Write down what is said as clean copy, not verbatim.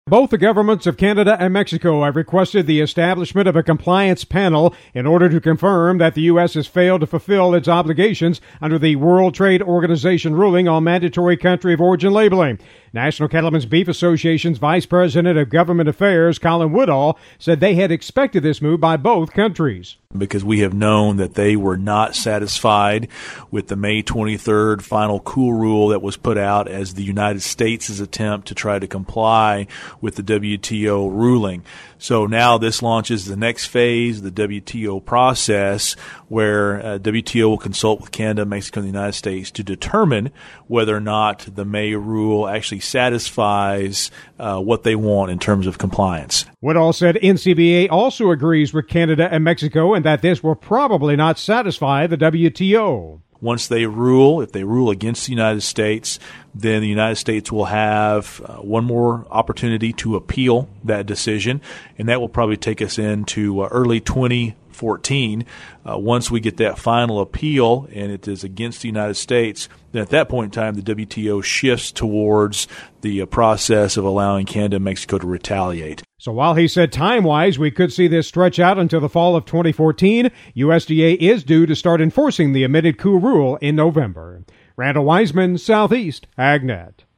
Both the governments of Canada and Mexico have requested the establishment of a compliance panel in order to confirm that the U.S. has failed to fulfill its obligations under the World Trade Organization ruling on mandatory country of origin labeling. National Cattlemen's Beef Association's Vice President of Government Affairs, Colin Woodall, said they had expected this move by both countries. Because we have known that they were not satisfied with the May 23rd final cool rule that was put out as the United States' attempt to try to comply with the WTO ruling. So now this launches the next phase, the WTO process, where WTO will consult with Canada, Mexico, and the United States to determine whether or not the May rule actually satisfies what they want in terms of compliance. Woodall said NCBA also agrees with Canada and Mexico and that this will probably not satisfy the WTO. Once they rule, if they rule against the United States, then the United States will have one more opportunity to appeal that decision, and that will probably take us into early 2014. Once we get that final appeal and it is against the United States, then at that point in time, the WTO shifts towards the process of allowing Canada and Mexico to retaliate. So while he said time-wise we could see this stretch out until the fall of 2014, USDA is due to start enforcing the amended coup rule in November. Randall Wiseman, Southeast AgNet.